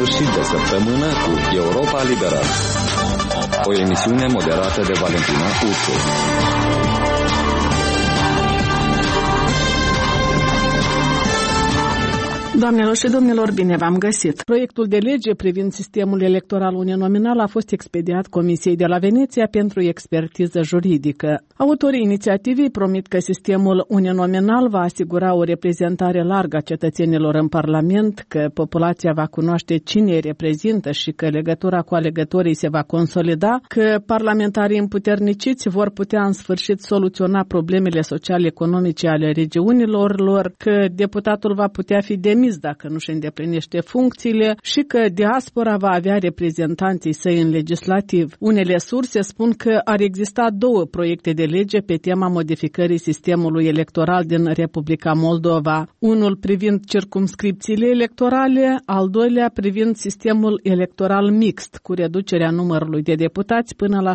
sfârșit de săptămână cu Europa Liberă. O emisiune moderată de Valentina Ursu. Doamnelor și domnilor, bine v-am găsit! Proiectul de lege privind sistemul electoral uninominal a fost expediat Comisiei de la Veneția pentru expertiză juridică. Autorii inițiativei promit că sistemul uninominal va asigura o reprezentare largă a cetățenilor în Parlament, că populația va cunoaște cine îi reprezintă și că legătura cu alegătorii se va consolida, că parlamentarii împuterniciți vor putea în sfârșit soluționa problemele social-economice ale regiunilor lor, că deputatul va putea fi demis dacă nu își îndeplinește funcțiile și că diaspora va avea reprezentanții săi în legislativ. Unele surse spun că ar exista două proiecte de lege pe tema modificării sistemului electoral din Republica Moldova. Unul privind circumscripțiile electorale, al doilea privind sistemul electoral mixt, cu reducerea numărului de deputați până la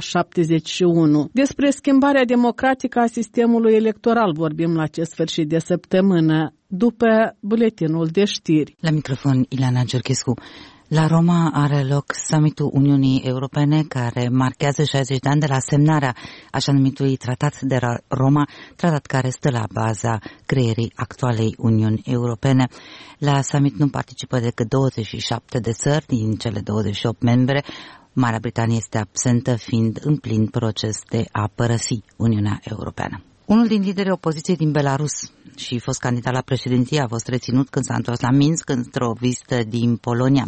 71. Despre schimbarea democratică a sistemului electoral vorbim la acest sfârșit de săptămână, după buletinul de știri. La microfon, Ileana Cerchescu. La Roma are loc summitul Uniunii Europene, care marchează 60 de ani de la semnarea așa numitului Tratat de Roma, tratat care stă la baza creierii actualei Uniuni Europene. La summit nu participă decât 27 de țări din cele 28 membre. Marea Britanie este absentă, fiind în plin proces de a părăsi Uniunea Europeană. Unul din liderii opoziției din Belarus și fost candidat la președinție a fost reținut când s-a întors la Minsk într-o vizită din Polonia.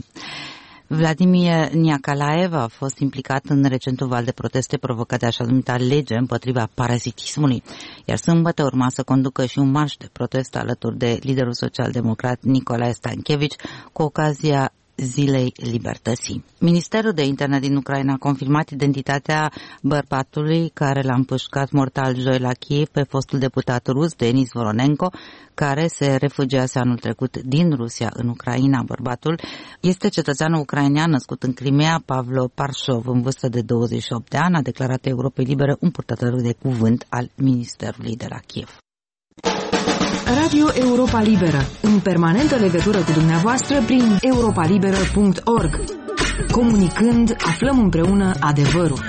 Vladimir Niakalaev a fost implicat în recentul val de proteste provocat de așa numita lege împotriva parazitismului, iar sâmbătă urma să conducă și un marș de protest alături de liderul social-democrat Nicolae Stankevici cu ocazia Zilei Libertății. Ministerul de Interne din Ucraina a confirmat identitatea bărbatului care l-a împușcat mortal joi la Kiev pe fostul deputat rus Denis Voronenko, care se refugiase anul trecut din Rusia în Ucraina. Bărbatul este cetățeanul ucrainean născut în Crimea, Pavlo Parshov, în vârstă de 28 de ani, a declarat Europei Libere un purtător de cuvânt al Ministerului de la Kiev. Radio Europa Liberă, în permanentă legătură cu dumneavoastră prin europalibera.org. Comunicând, aflăm împreună adevărul.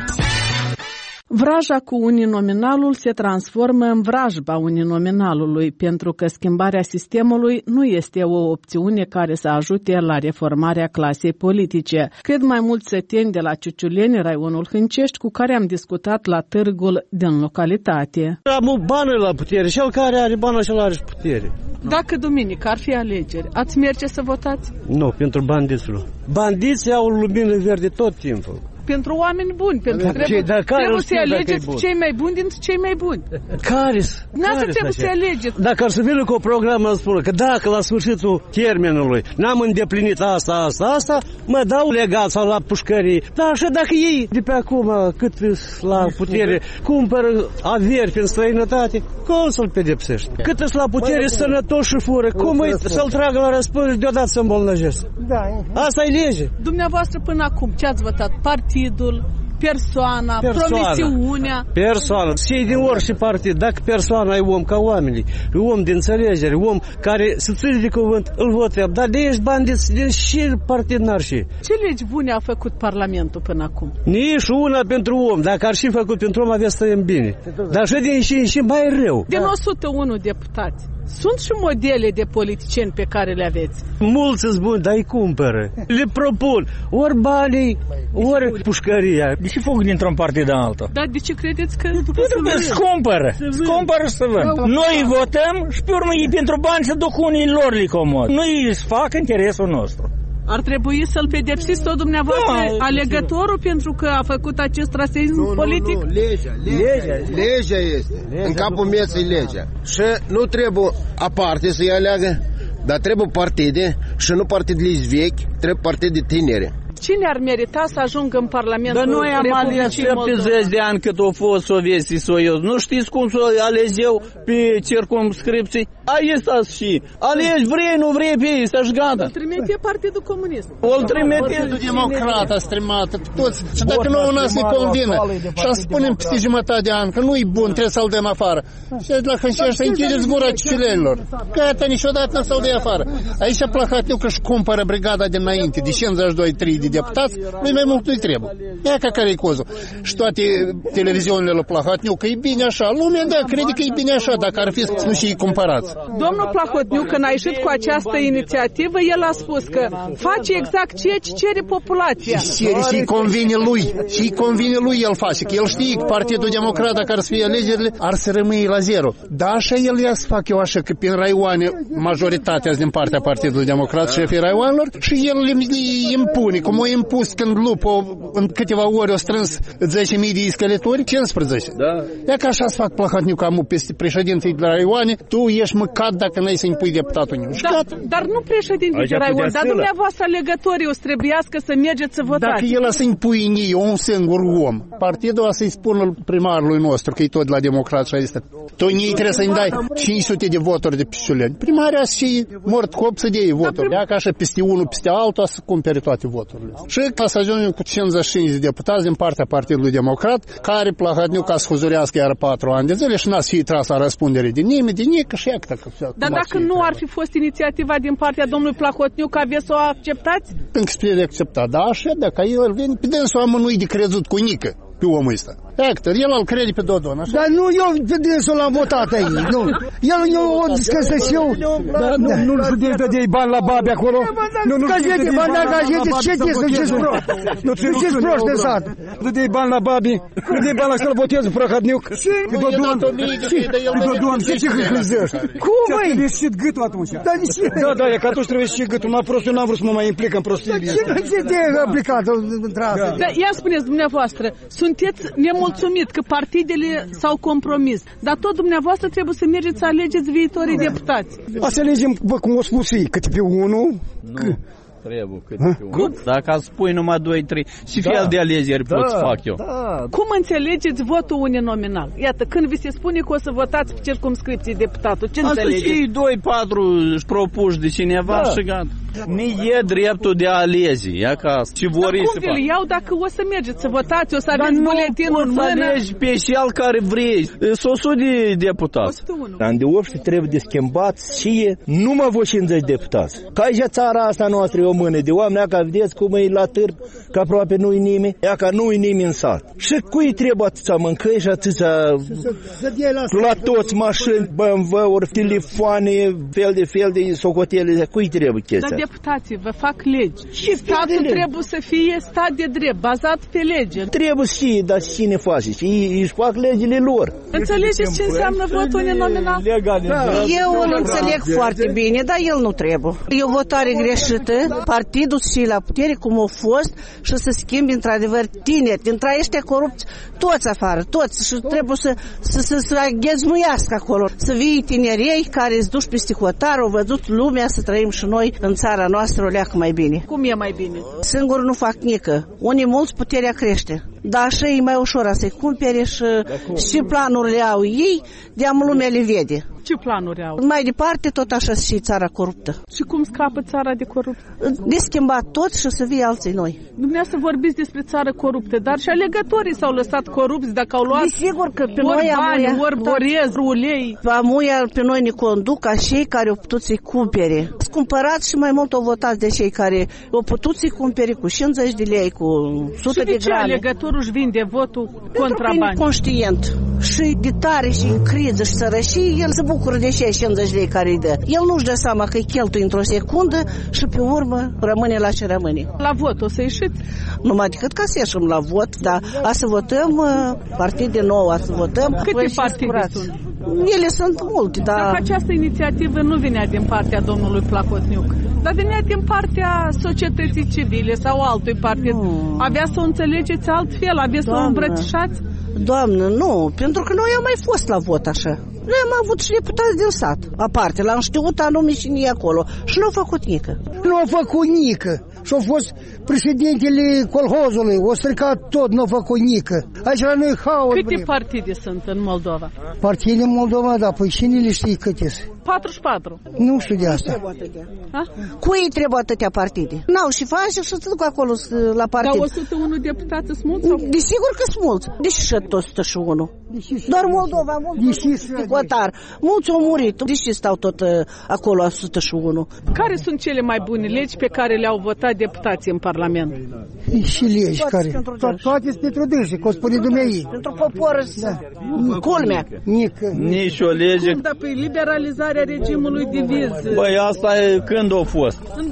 Vraja cu uninominalul se transformă în vrajba uninominalului, pentru că schimbarea sistemului nu este o opțiune care să ajute la reformarea clasei politice. Cred mai mult săteni de la Ciuciuleni, raionul Hâncești, cu care am discutat la târgul din localitate. Am bani la putere, cel care are bani, acel are și putere. Dacă duminică ar fi alegeri, ați merge să votați? Nu, pentru bandiților. Bandiții au lumină verde tot timpul. Pentru oameni buni, pentru că trebuie să alegeți cei mai buni dintre cei mai buni. Care-s? Dumneavoastră trebuie să alegeți. Dacă ar să vină cu o programă, îmi spune că dacă la sfârșitul termenului n-am îndeplinit asta, mă dau legat sau la pușcării. Dar așa dacă ei de pe acum, cât la putere, cumpără averi prin străinătate, cum să-l pedepsești? Cât îți la putere sănătos și fură, cum să-l tragă la răspundere deodată să îmbolnăjești? Asta e lege. Dumneavoastră până acum ce ați votat? Partidul, persoana, promisiunea. Persoana. Și din orice partid, dacă persoana e om ca oamenii, e om de înțelegere, om care se ține de cuvânt, îl votăm. Dar de ești bandiți din și partid n-ar și. Ce legi bune a făcut Parlamentul până acum? Nici una pentru om. Dacă ar și făcut pentru om, avea să stăiem bine. Dar și și mai rău. Din 101 deputați, sunt și modele de politicieni pe care le aveți? Mulți sunt buni, dar îi cumpără. Le propun ori banii, ori pușcăria. De ce fug dintr-un partid în altul? Dar de ce credeți că... Pentru că scumpără să vând. Noi votăm și pe urmă ei pentru bani să duc unii lor li comod. Nu îi fac interesul nostru. Ar trebui să-l pedepsiți tot dumneavoastră alegătorul pentru că a făcut acest raseism politic? Nu, legea este. În capul meu e legea. Și nu trebuie aparte să-i aleagă, dar trebuie partide și nu partide vechi, trebuie partide tinere. Cine ar merita să ajungă în Parlamentul Dar noi am ales 70 de ani cât a fost Sovieții Soiuz. Nu știți cum să ales eu pe circumscripții? Aici stați și alegi, vrei, nu vrei pe ei, să-și gata. Îl trimite Partidul Comunist. O-l trimite Partidul Democrat a stremat toți. Și dacă nouă nu se convine și a spunem peste jumătate de an că nu-i bun, trebuie să-l dăm afară. Și dacă încerci să închideți gura ciulelilor. Gata, niciodată nu să-l dea afară. Aici a placat eu că-și cumpără brigada dinainte de 52-3 de deputați, lui mai mult nu-i trebuie. Ia ca care-i cozul. Și toate televiziunile la Plahotniuc, că e bine așa. Lumea, da, crede că e bine așa, dacă ar fi să nu și-i cumpărați. Domnul Plahotniuc, când a ieșit cu această inițiativă, el a spus că face exact ceea ce cere populația. Și-i convine lui. Și-i convine lui el face. Că el știe că Partidul Democrat, dacă ar să fie alegerile, ar să rămâi la zero. Da, așa el ia să fac eu așa, că prin raioane majoritatea din partea Partidului Democrat, șefii raioanelor, și el le impune, cum o impus când lupul în câteva ori o strâns 10.000 de iscălători, 15. Da. Ia că așa să fac Plahotniuc amu peste președintei de raioane, tu ești măcat dacă n-ai să impui deputatul meu. Dar nu președintei de raion, dar dumneavoastră alegătorii o să trebuiască să mergeți să votați. Dacă el a să impui în ei un singur om, partidul a să-i spună primarului nostru, că e tot la democrat și este. Tu în ei trebuie să-i dai 500 de voturi de pișuleni. Primarea și mort cop să dea voturi. Ia că așa peste unul, peste altul, să cumpere toate voturile. Și ca să ajungem cu 55 de deputați din partea Partidului Democrat, care Plahotniuc ca să huzurească iar 4 ani de zile și n-a să fie tras la răspundere de nimeni, de nică și iactă. Dar dacă nu ar fi fost inițiativa din partea domnului Plahotniuc, aveți să o acceptați? Încă spre de acceptat, da, așa, dacă el vine, pe dânsul amânui de crezut cu nică pe omul ăsta. Hector, el îl crede pe Dodon, așa? Dar nu, eu pe dânsul l-am votat aici, nu. El o discăsesc eu. Nu-l judești de dei bani la babe acolo? Nu scăzete bani la gazete, ce te sunceți prost? Nu sunceți prost de sat. Nu dei bani la babi, nu dei bani la să-l votez Plahotniuc. Dodon, ce hâzăști? Cum, măi? Trebuie să șit gâtul atunci. Da, e că atunci trebuie să șit gâtul. Mai prostul n-am vrut să mă mai implic în prostiile. Ce te-ai implicat într-asta? Ia spuneți dumneavoastră, sunteți nemulțumit că partidele s-au compromis, dar tot dumneavoastră trebuie să mergeți să alegeți viitorii deputați. Să alegem, bă, cum o spus ei, câte pe unul. Nu. Trebuie câte pe unul. Dacă spui numai 2-3, și fel de alegeri pot să fac eu. Cum înțelegeți votul uninominal? Iată, când vi se spune că o să votați pe circumscripții deputatul, ce înțelegeți? Asta și 2-4 își propuși de cineva și gata. Nu e dreptul de a alege, ia ca ce vor ei să facă. Dar cum vi-l iau dacă o să mergeți să votați, o să aveți buletinul în mână? Dar nu alegi pe cel care vrei. Sunt 100 de deputați. Dar de obște trebuie de schimbat și numai vă 50 deputați. Ca aici țara asta noastră e o mână de oameni, ca vedeți cum e la târg, că aproape nu-i nimeni, ia ca nu-i nimeni în sat. Și cui trebuie atâția mâncăi și atâția la toți mașini, BMW-uri, telefoane, fel de socotele, cui trebuie chestia? Deputații vă fac legi. Și statul trebuie să fie stat de drept, bazat pe lege. Trebuie și, dar cine face? Și își fac legile lor. Înțelegeți ce înseamnă votul uninominal? Eu îl înțeleg foarte bine, dar el nu trebuie. E o votare greșită, partidul și la putere cum a fost și să schimbi într-adevăr tineri, dintre ăștia corupți, toți afară, toți. Și trebuie să ghezmuiască acolo. Să vii tinerei care îți duci peste hotar, au văzut lumea, să trăim și noi în țara noastră o leacă mai bine. Cum e mai bine? Singur nu fac nică. Unii mulți puterea crește. Dar așa e mai ușor să-i cumpere și planurile au ei, de-am lumea le vede. Ce planuri au? Mai departe, tot așa și țara coruptă. Și cum scapă țara de corupție? De schimbat tot și să fie alții noi. Dumneavoastră vorbiți despre țară coruptă, dar și alegătorii s-au lăsat corupți dacă au luat sigur că pe ori noi bani, ori borez, ulei. Amuia pe noi ne conduc ca cei care au putut să-i cumpere. Sunt cumpărați și mai mult au votat de cei care au putut să-i cumpere cu 50 de lei, cu 100 de grame. Și de ce alegătorul își vinde votul contra bani? Pentru că e conștient și de tare și în criză și sărășie, el se bucură de cei 50 lei care îi dă. El nu-și dă seama că îi cheltuie într-o secundă și pe urmă rămâne la ce rămâne. La vot o să ieșiți? Numai decât ca să ieșim la vot, dar a să votăm partide nouă, a să votăm. Câte partide sunt? Ele sunt multe, dar... Dacă această inițiativă nu venea din partea domnului Plahotniuc, dar venea din partea societății civile sau altui partid, avea să o înțelegeți altfel, avea să o îmbrățișați? Doamnă, nu, pentru că noi am mai fost la vot așa. Noi am avut și deputați din sat, aparte, l-am știut anume și nici acolo și nu au făcut nică. Nu au făcut nică. și-a fost președintele colhozului, o stricat tot, nu a făcut nică. Aici la noi haos. Câte partide sunt în Moldova? Partide în Moldova, da, păi cine le știe câte sunt? 44. Nu știu de asta. Cui trebuie atâtea partide? N-au și face și se duc acolo la partid. Dar 101 deputați sunt mulți? Desigur că sunt mulți. Deși și tot 101. Doar Moldova, mulți cotar. Mulți au murit. Deși stau tot acolo 101. Care sunt cele mai bune legi pe care le-au votat deputații în Parlament? Și legi care? Toate sunt pentru dânsii, că o spune dumneavoastră. Pentru popor, culmea. Nici o lege. Dar pe liberalizarea regimului de vize. Băi, asta e când a fost? În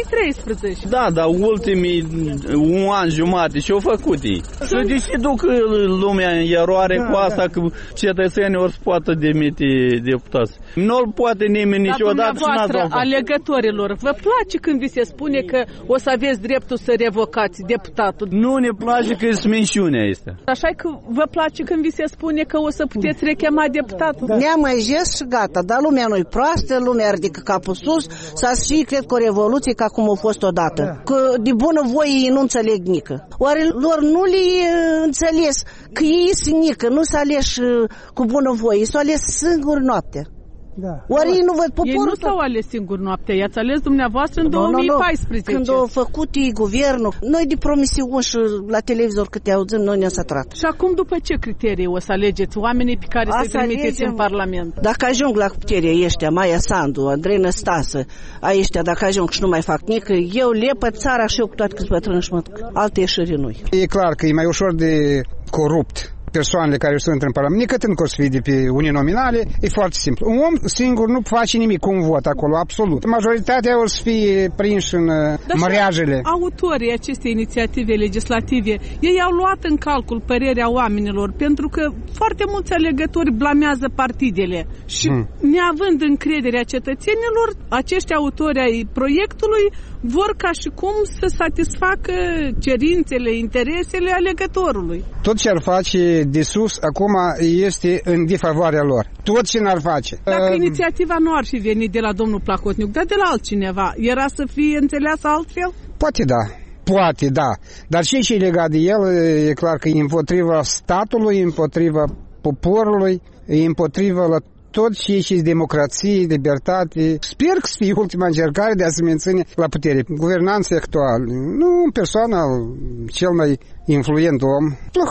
2013. Da, dar ultimii un an jumate și-au făcut ei. Și de ce duc lumea în eroare cu asta că cetățenii ori poată demite deputați? Nu-l poate nimeni niciodată și n-ați luat. Alegătorilor, vă place când vi se spune că o să aveți dreptul să revocați deputatul? Nu ne place că e sminciunea asta. Așa că vă place când vi se spune că o să puteți rechema deputatul? Ne-am mai jes și gata, dar lumea nu-i proastă, lumea ridică capul sus, s-a și cred că o revoluție ca cum a fost odată. Că de bună voie ei nu înțeleg nică. Oare lor nu le înțeles că ei sunt nică, nu s-a ales cu bună voie, ei s-au ales singuri noaptea. Da. Oare ei nu văd poporul? Ei nu s-au ales singur noaptea, i-ați ales dumneavoastră în 2014. Când au făcut ei guvernul, noi de promisiuni și la televizor câte auzim, noi ne-am săturat. Și acum după ce criterii o să alegeți oamenii pe care să-i trimiteți în Parlament? Dacă ajung la putere ăștia, Maia Sandu, Andrei Năstase, ăștia, dacă ajung și nu mai fac nică, eu lepă țara și eu cu toate câți bătrâni și mă duc. Alte ieșiri nu. E clar că e mai ușor de corupt persoanele care sunt în Parlament, decât în curs de pe unii nominale, e foarte simplu. Un om singur nu face nimic cu un vot acolo, absolut. Majoritatea o să fie prinși în măreajele. Autorii acestei inițiative legislative, ei au luat în calcul părerea oamenilor, pentru că foarte mulți alegători blamează partidele și neavând încrederea cetățenilor, acești autori ai proiectului vor ca și cum să satisfacă cerințele, interesele alegătorului. Tot ce ar face de sus acum este în defavoarea lor. Tot ce n-ar face. Dacă inițiativa nu ar fi venit de la domnul Plahotniuc, dar de la altcineva, era să fie înțeleasă altfel? Poate da. Poate, da. Dar ce e legat de el, e clar că e împotriva statului, împotriva poporului, e împotriva la tot ce e democrație, libertate. Sper că să fie ultima încercare de a se menține la putere. Guvernanța actuală, nu în persoana cel mai influent om,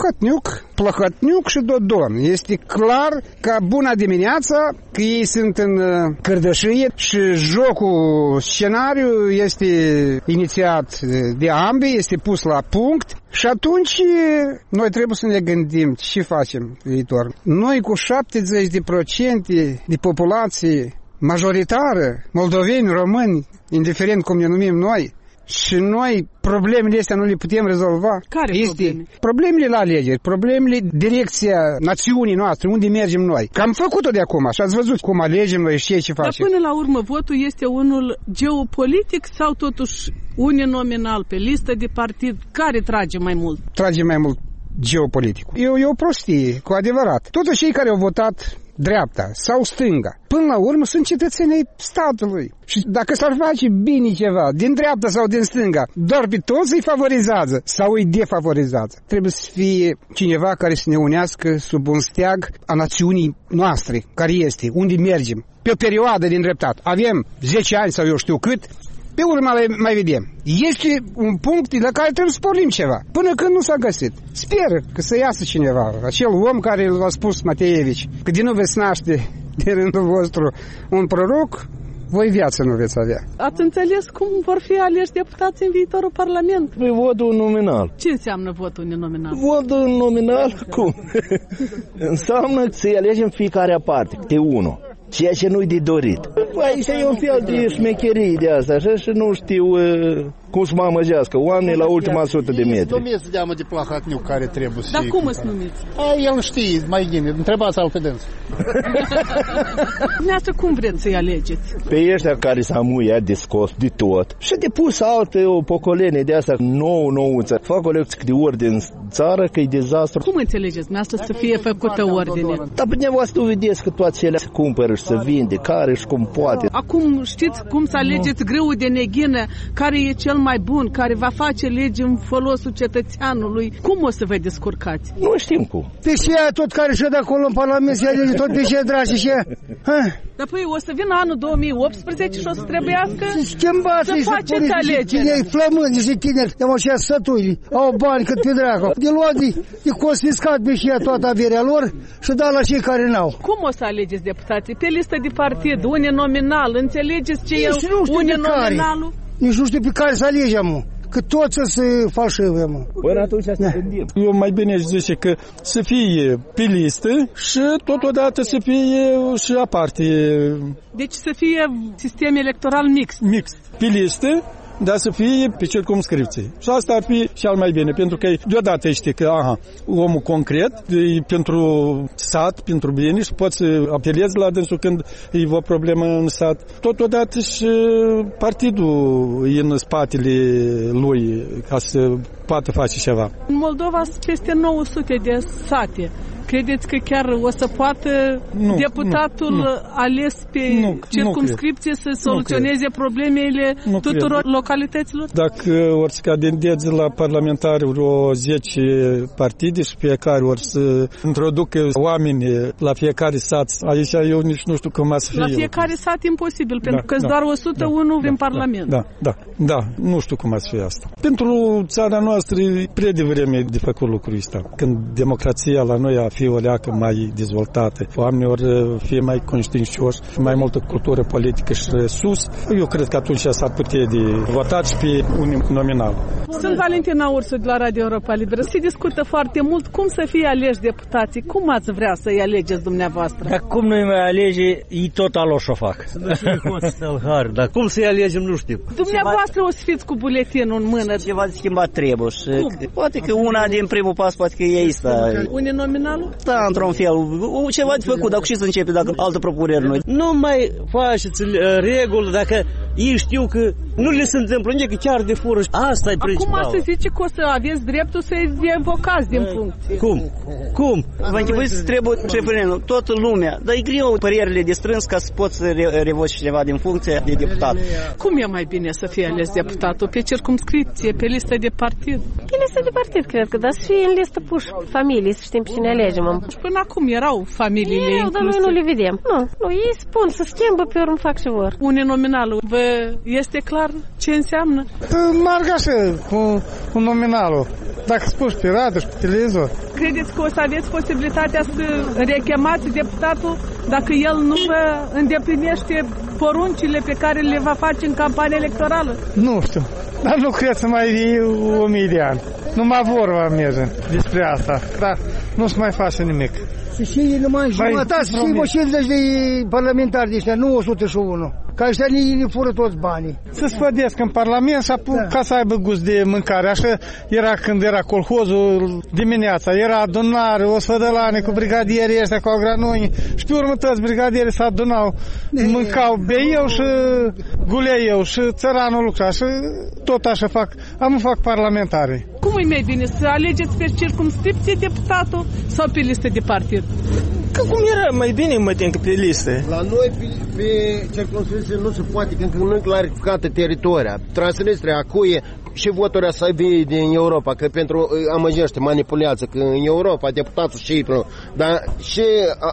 Plahotniuc și Dodon. Este clar că bună dimineața, că ei sunt în cărdășie și jocul, scenariu este inițiat de ambii, este pus la punct și atunci noi trebuie să ne gândim ce facem viitor. Noi cu 70% de populație majoritară, moldoveni, români, indiferent cum ne numim noi, și noi problemele astea nu le putem rezolva. Care probleme? Problemele la alegeri, problemele direcția națiunii noastre, unde mergem noi. Că am făcut-o de acum și ați văzut cum alegem noi și ce facem. Dar până la urmă votul este unul geopolitic sau totuși uninominal pe listă de partid? Care trage mai mult? Trage mai mult geopoliticul. E o prostie, cu adevărat. Toți cei care au votat dreapta sau stânga, până la urmă sunt cetățenii statului. Și dacă s-ar face bine ceva, din dreapta sau din stânga, doar pe toți îi favorizează sau îi defavorizează. Trebuie să fie cineva care să ne unească sub un steag a națiunii noastre, care este, unde mergem. Pe o perioadă din dreptate. Avem 10 ani sau eu știu cât, pe urmă mai vedem. Este un punct la care trebuie să pornim ceva. Până când nu s-a găsit. Sper că să iasă cineva. Acel om care l-a spus Mateevici, că din nu veți naște de rândul vostru un proroc, voi viață nu veți avea. Ați înțeles cum vor fi aleși deputați în viitorul Parlament? Păi votul nominal. Ce înseamnă votul nominal? Votul nominal? Cum? Înseamnă că să-i alegem fiecare aparte, câte unul. Ceea ce nu-i de dorit. Păi, e un fel de șmecherie de asta, așa, și nu știu cum să mă amăgească oamenii la ultima 100 de metri. Numiți deamă de Plahotniuc care trebuie să... Dar cum îți numiți? El știe mai bine, întrebați-l pe dâns. Dumneavoastră cum vreți să-i alegeți? Pe ăștia care s-a muiat de scos de tot și de pus alte o pocolenie de asta nouță. Fac o lecție de ordine în țară, că e dezastru. Cum înțelegeți dumneavoastră să fie făcută ordine? Dar pe dumneavoastră vedeți că toate cele se cumpără și se vinde, care și cum poate. Acum știți cum să alegeți grâul de neghină, care e cel mai bun, care va face legi în folosul cetățeanului, cum o să vă descurcați? Nu știm cum. Pe și aia tot care și-o de acolo în Parlament se alege tot pe și dragi și Dar păi o să vină anul 2018 și o să trebuiască să faceți alegeri. Tineri flămâni, niște tineri, de așa sătui, au bani cât pe dracu. De luat, de confiscat pe și toată averea lor și da la cei care n-au. Cum o să alegeți deputații? Pe listă de partid, uninominal, înțelegeți ce e uninominalul? Nici nu știu pe care să alegem, că toți să falșeve, mă. Până atunci să ne gândim. Eu mai bine aș zice că să fie pe listă și totodată să fie și aparte. Deci să fie sistem electoral mixt. Mixt. Pe listă, dar să fie pe circumscripție. Și asta ar fi cel mai bine, pentru că deodată știi că omul concret e pentru sat, pentru bine și poți să apelezi la dânsul când e o problemă în sat. Totodată și partidul e în spatele lui ca să poată face ceva. În Moldova sunt peste 900 de sate. Credeți că chiar o să poată deputatul ales pe circumscripție să soluționeze problemele tuturor localităților? Dacă ori să candideze la parlamentari vreo 10 partide și fiecare ori să introducă oameni la fiecare sat, aici eu nici nu știu cum să fie. La fiecare sat imposibil, pentru că doar 101 în Parlament. Da, nu știu cum să fie asta. Pentru țara noastră e prea devreme de făcut lucrul ăsta. Când democrația la noi a fi o leacă mai dezvoltată, oamenii ori fi mai conștiincioși, mai multă cultură politică și sus, eu cred că atunci s-ar putea de votat și pe un nominal. Sunt Valentina Ursu de la Radio Europa Liberă. Se discută foarte mult cum să fie aleși deputații. Cum ați vrea să-i alegeți dumneavoastră? Dar cum nu-i mai alege, ei tot aloși o fac. Dar cum să-i alegem, nu știu. Dumneavoastră o să fiți cu buletinul în mână. Ceva de schimbat trebuie și poate că una din primul pas, poate că e asta. Uninominalul? Da, într-un fel. Ceva de făcut, dacă și să începe, dacă altă propunere noi. Nu mai faceți reguli dacă ei știu că nu le se întâmplă, nici că chiar de fură. Asta e principal. Acum se zice că o să aveți dreptul să-i revocați din funcție. Cum? Vă închipuiți să trebuie șeful, toată lumea. Dar e greu părerile de strâns ca să poți să revoci cineva din funcție de deputat. Cum e mai bine să fie ales deputatul? Pe circumscripție, pe listă de partid? Pe listă de partid, cred că, dar să fie în listă puși familii, să știm cine alegem. Și până acum erau familiile incluse. Dar noi nu le vedem. Nu, ei spun să schimbă, pe urmă fac ce vor. Uninominalul, vă este clar ce înseamnă? Marg așa, cu nominalul. Dacă spui pe radio și pe televizor. Credeți că o să aveți posibilitatea să rechemați deputatul dacă el nu vă îndeplinește poruncile pe care le va face în campania electorală? Nu știu, dar nu cred să mai fie 1000 de ani. Numai vorba merge despre asta, dar nu se mai face nimic. Să știi numai jumătate, să știi 50 de parlamentari de ăștia, nu 101. Ca ăștia ne fură toți banii. Să spădesc în Parlament și ca să aibă gust de mâncare. Așa era când era colhozul dimineața. Era adunare, o sfădălane cu brigadierii ăștia, cu agranoni. Și pe urmă toți brigadierii se adunau, mâncau, beiau și guleiau și țăranul lucra. Și tot așa fac parlamentarii. Cum e mai bine, să alegeți pe circumscripție deputatul sau pe listă de partid? Că cum era mai bine, mă tem, pe liste. La noi, pe circumscripție, nu se poate, că nu e clarificată teritoria. Transnistria, Acuie și voturi să vii din Europa, că pentru amăgește, manipulează, că în Europa deputatul și dar și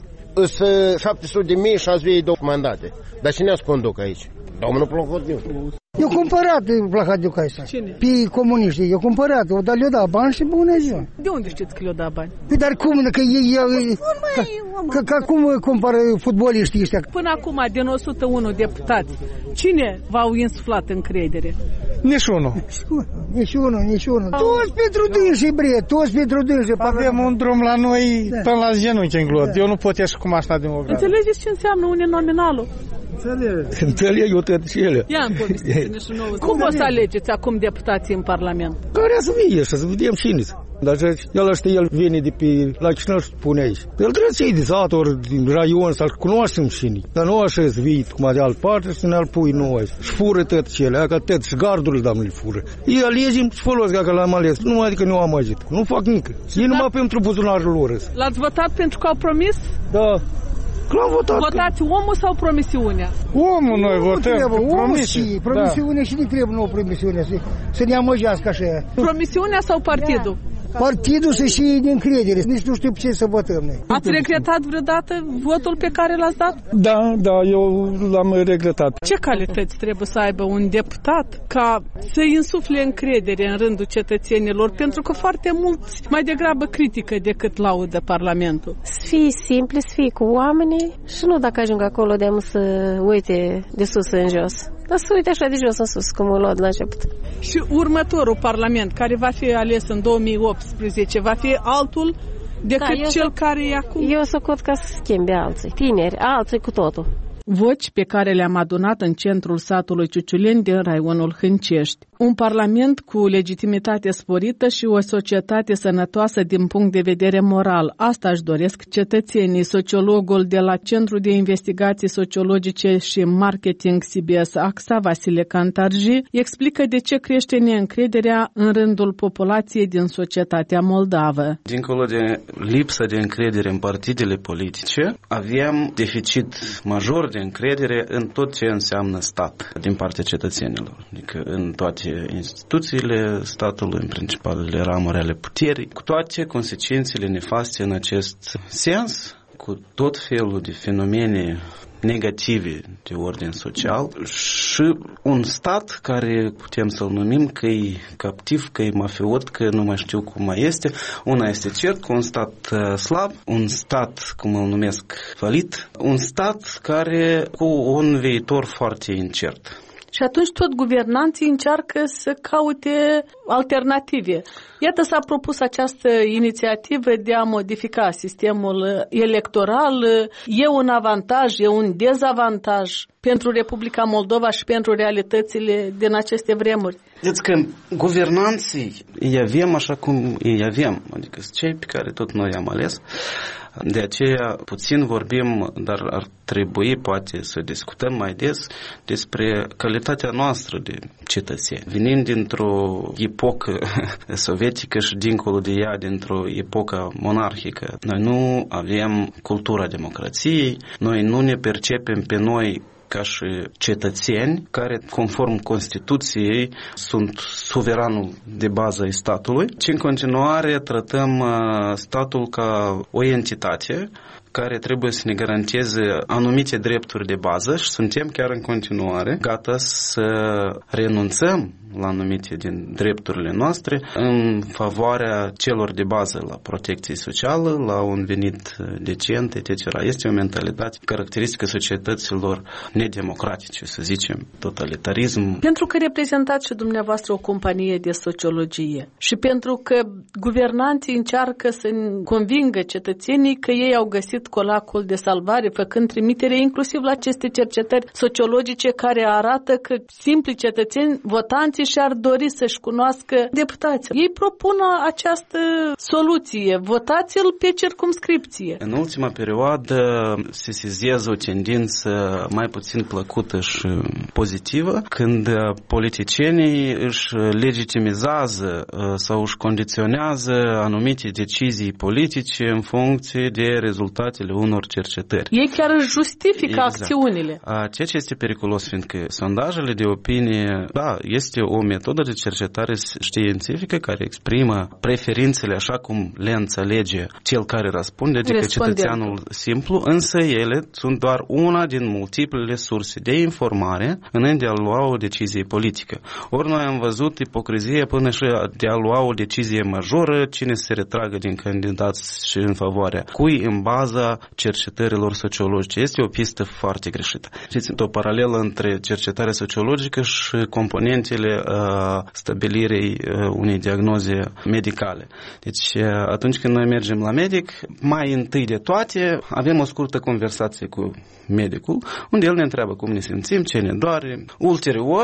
700.000 și azi vii 2 mandate. Dar cine ați conduc aici? Domnul Plahotniuc. Eu cumpărat Plahotniuc aici. Cine? Pe comuniști, eu cumpărat, dar le-o dat bani și bună ziua. De unde știți că le-o dat bani? Dar cum, că cum cumpără fotbaliștii ăștia? Până acum, din 101 deputați, cine v-au insuflat încredere? Niciunul. Toți pentru dânsi, bre, toți pentru dânsi. Avem un drum la noi până la genunchi în glot. Eu nu pot ieși cu mașina din ogradă. Înțelegeți ce înseamnă uninominalul? Înțeleg eu tot și ele. Ia-mi povestiți-ne și nouă. Cum o să alegeți acum deputații în Parlament? Care să fie și să vedem cine. Dar el vine de pe la Chișinău și pune aici. El trebuie să iei de sat ori din raion să-l cunoaștem cine. Dar nu așa să vii cum de altă parte și să ne-l pui noi. Și fură tot cele, că tot și gardurile, doamne, le fură. Ei alegem și folosesc că l-am ales. Numai adică nu am agit. Nu fac nică. Ei numai pentru buzunarul lor. L-ați votat pentru că au promis? Da. L-am votat. Votați omul sau promisiunea? Omul noi votăm. Omul și promisiune și nu trebuie nouă promisiune. Să ne amăgească așa. Promisiunea sau partidul? Partidul să și de încredere. Nici nu știu pe ce să votăm noi. Ați regretat vreodată votul pe care l-ați dat? Da, eu l-am regretat. Ce calități trebuie să aibă un deputat ca să insufle încredere în rândul cetățenilor? Pentru că foarte mulți mai degrabă critică decât laudă Parlamentul. Să fie simple, să fie cu oamenii și nu dacă ajung acolo să uite de sus în jos. Dar să uite așa de jos în sus, cum o luat la început. Și următorul Parlament, care va fi ales în 2018, va fi altul decât cel care e acum? Eu socot ca să schimbe alții, tineri, alții cu totul. Voci pe care le-am adunat în centrul satului Ciuciuleni din raionul Hâncești. Un parlament cu legitimitate sporită și o societate sănătoasă din punct de vedere moral. Asta își doresc cetățenii. Sociologul de la Centrul de Investigații Sociologice și Marketing CBS AXA, Vasile Cantarji, explică de ce crește neîncrederea în rândul populației din societatea moldavă. Dincolo de lipsa de încredere în partidele politice, avem deficit major de încredere în tot ce înseamnă stat din partea cetățenilor, adică în toate instituțiile statului, în principalele ramuri ale puterii, cu toate consecințele nefaste în acest sens, cu tot felul de fenomene negative de ordin social și un stat care putem să-l numim că e captiv, că e mafiot, că nu mai știu cum mai este. Una este cert, cu un stat slab, un stat, cum îl numesc, falit, un stat care cu un viitor foarte incert. Și atunci tot guvernanții încearcă să caute alternative. Iată, s-a propus această inițiativă de a modifica sistemul electoral. E un avantaj, e un dezavantaj pentru Republica Moldova și pentru realitățile din aceste vremuri? Vedeți că guvernanții îi avem așa cum îi avem, adică cei pe care tot noi am ales. De aceea puțin vorbim, dar ar trebui poate să discutăm mai des despre calitatea noastră de cetățeni. Venind dintr-o epocă sovietică și dincolo de ea, dintr-o epocă monarhică, noi nu avem cultura democrației, noi nu ne percepem pe noi ca și cetățeni care, conform Constituției, sunt suveranul de bază ai statului, ci în continuare tratăm statul ca o entitate care trebuie să ne garanteze anumite drepturi de bază și suntem chiar în continuare gata să renunțăm la anumite din drepturile noastre în favoarea celor de bază, la protecție socială, la un venit decent, etc. Este o mentalitate caracteristică societăților nedemocratice, să zicem, totalitarism. Pentru că reprezentați și dumneavoastră o companie de sociologie și pentru că guvernanții încearcă să convingă cetățenii că ei au găsit colacul de salvare, făcând trimitere inclusiv la aceste cercetări sociologice care arată că simpli cetățeni, votanții, și-ar dori să-și cunoască deputații. Ei propun această soluție. Votați-l pe circumscripție. În ultima perioadă se sezează o tendință mai puțin plăcută și pozitivă, când politicienii își legitimizează sau își condiționează anumite decizii politice în funcție de rezultatele unor cercetări. Ei chiar își justifică acțiunile. Ceea ce este periculos, fiindcă sondajele de opinie, da, este o metodă de cercetare științifică care exprimă preferințele așa cum le înțelege cel care răspunde, adică cetățeanul simplu, însă ele sunt doar una din multiplele surse de informare înainte de a lua o decizie politică. Ori noi am văzut ipocrizie până și de a lua o decizie majoră, cine se retragă din candidați și în favoarea cui, în baza cercetărilor sociologice. Este o pistă foarte greșită. Știți, o paralelă între cercetarea sociologică și componentele stabilirii unei diagnoze medicale. Deci, atunci când noi mergem la medic, mai întâi de toate, avem o scurtă conversație cu medicul, unde el ne întreabă cum ne simțim, ce ne doare. Ulterior,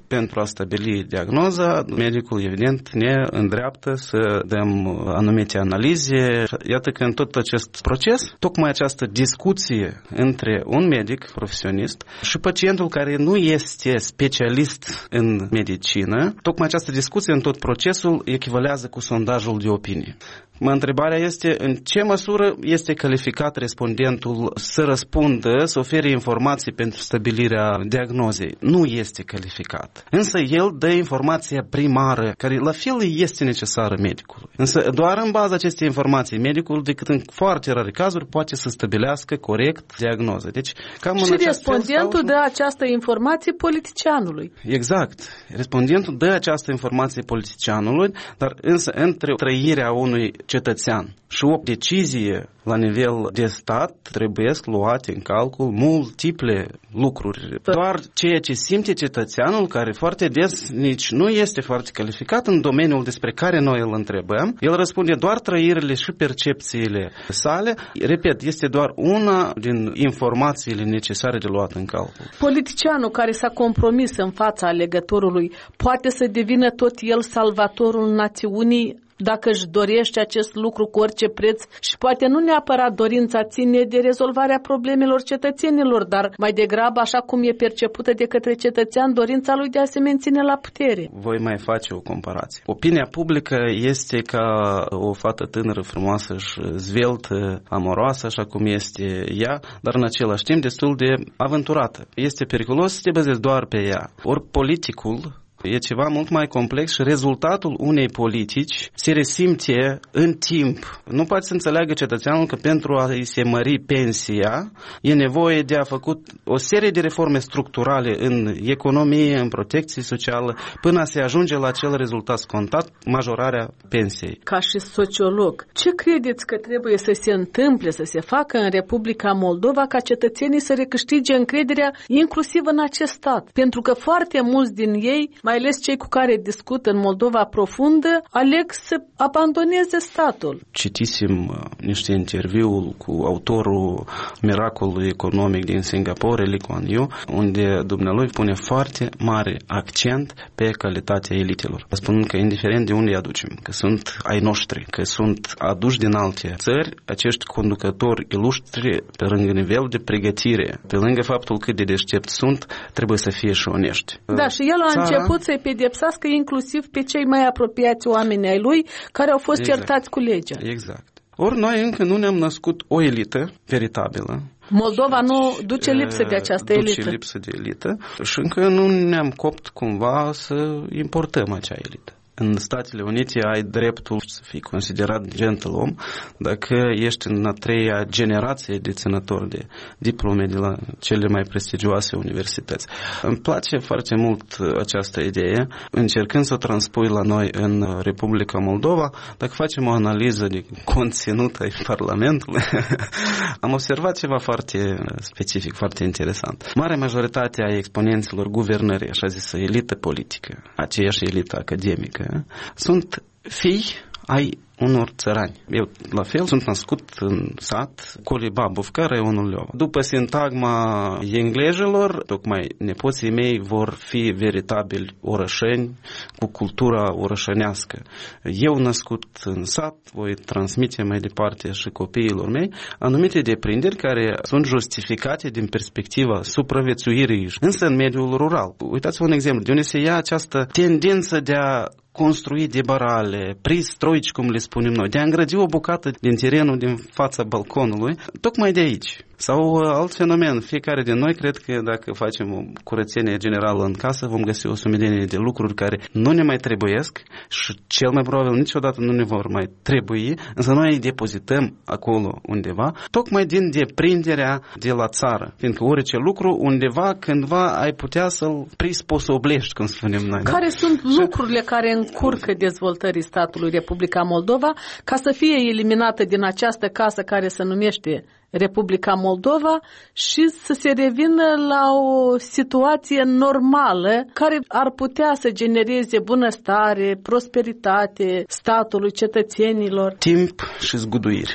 pentru a stabili diagnoza, medicul evident ne îndreaptă să dăm anumite analize. Iată că în tot acest proces, tocmai această discuție între un medic profesionist și pacientul care nu este specialist în medicină, tocmai această discuție în tot procesul echivalează cu sondajul de opinie. Întrebarea este în ce măsură este calificat respondentul să răspundă, să ofere informații pentru stabilirea diagnozei. Nu este calificat. Însă el dă informația primară, care la fel este necesară medicului. Însă doar în baza acestei informații, medicul, decât în foarte rare cazuri, poate să stabilească corect diagnoza. Deci, cam și respondentul dă această informație politicianului. Exact. Respondentul dă această informație politicianului, dar însă între trăirea unui cetățean și o decizie la nivel de stat trebuie luate în calcul multiple lucruri. Doar ceea ce simte cetățeanul, care foarte des nici nu este foarte calificat în domeniul despre care noi îl întrebăm, el răspunde doar trăirile și percepțiile sale. Repet, este doar una din informațiile necesare de luat în calcul. Politicianul care s-a compromis în fața alegătorului poate să devină tot el salvatorul națiunii dacă își dorește acest lucru cu orice preț și poate nu neapărat dorința ține de rezolvarea problemelor cetățenilor, dar mai degrabă, așa cum e percepută de către cetățean, dorința lui de a se menține la putere. Voi mai face o comparație. Opinia publică este ca o fată tânără, frumoasă și zveltă, amoroasă, așa cum este ea, dar în același timp destul de aventurată. Este periculos să te bazezi doar pe ea. Ori politicul e ceva mult mai complex și rezultatul unei politici se resimte în timp. Nu poate să înțeleagă cetățeanul că pentru a-i se mări pensia e nevoie de a făcut o serie de reforme structurale în economie, în protecție socială, până a se ajunge la acel rezultat scontat, majorarea pensiei. Ca și sociolog, ce credeți că trebuie să se întâmple, să se facă în Republica Moldova ca cetățenii să recâștige încrederea inclusiv în acest stat? Pentru că foarte mulți din ei, mai ales cei cu care discut în Moldova profundă, aleg să abandoneze statul. Citisem niște interviuri cu autorul Miracolului economic din Singapore, Lee Kuan Yew, unde dumnealui pune foarte mare accent pe calitatea elitelor, spunând că indiferent de unde îi aducem, că sunt ai noștri, că sunt aduși din alte țări, acești conducători ilustri, pe lângă nivel de pregătire, pe lângă faptul cât de deștepți sunt, trebuie să fie și onești. Da, și el a început să-i pedepsească inclusiv pe cei mai apropiați oameni ai lui care au fost certați cu legea. Exact. Ori noi încă nu ne-am născut o elită veritabilă. Moldova nu duce lipsă de această elită. Duce lipsă de elită și încă nu ne-am copt cumva să importăm acea elită. În Statele Unite ai dreptul să fii considerat gentleman dacă ești în a treia generație deținător de diplome de la cele mai prestigioase universități. Îmi place foarte mult această idee, încercând să o transpui la noi în Republica Moldova. Dacă facem o analiză de conținut ai Parlamentului, am observat ceva foarte specific, foarte interesant. Marea majoritate a exponenților guvernării, așa zisă elită politică, aceeași elită academică, sunt fii ai unor țărani. Eu, la fel, sunt născut în sat Colibabov, care e unul leu. După sintagma englezilor, tocmai nepoții mei vor fi veritabili orășeni cu cultura orășănească. Eu, născut în sat, voi transmite mai departe și copiilor mei anumite deprinderi care sunt justificate din perspectiva supraviețuirii, însă în mediul rural. Uitați-vă un exemplu, de unde se ia această tendință de a construi debarale, pristroici, cum le spunem noi, de a îngrădi o bucată din terenul din fața balconului, tocmai de aici. Sau alt fenomen, fiecare din noi cred că dacă facem o curățenie generală în casă, vom găsi o sumedenie de lucruri care nu ne mai trebuiesc și cel mai probabil niciodată nu ne vor mai trebui, însă noi îi depozităm acolo undeva, tocmai din deprinderea de la țară. Fiindcă orice lucru, undeva, cândva ai putea să-l prisposoblești, cum spunem noi. Da? Care sunt lucrurile care încurcă dezvoltării statului Republica Moldova ca să fie eliminată din această casă care se numește Republica Moldova și să se revină la o situație normală care ar putea să genereze bunăstare, prosperitate statului, cetățenilor? Timp și zguduire.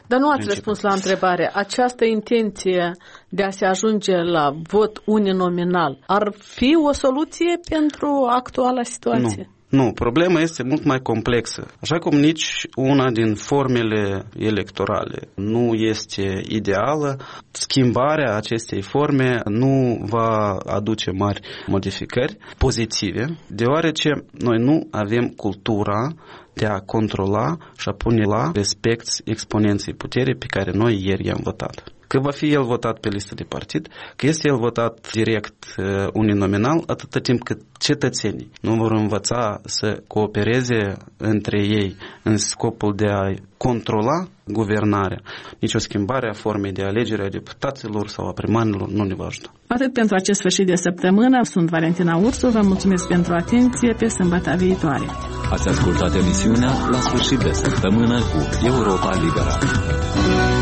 Dar nu ați răspuns la întrebare. Această intenție de a se ajunge la vot uninominal ar fi o soluție pentru actuala situație? Nu, problema este mult mai complexă. Așa cum nici una din formele electorale nu este ideală, schimbarea acestei forme nu va aduce mari modificări pozitive, deoarece noi nu avem cultura de a controla și a pune la respect exponenții puterii pe care noi ieri i-am votat. Că va fi el votat pe listă de partid, că este el votat direct uninominal, atâta timp cât cetățenii nu vor învăța să coopereze între ei în scopul de a controla guvernarea. Nici o schimbare a formei de alegere a deputaților sau a primarilor nu ne va ajuta. Atât pentru acest sfârșit de săptămână. Sunt Valentina Ursu, vă mulțumesc pentru atenție, pe sâmbătă viitoare. Ați ascultat emisiunea La sfârșit de săptămână cu Europa Liberă.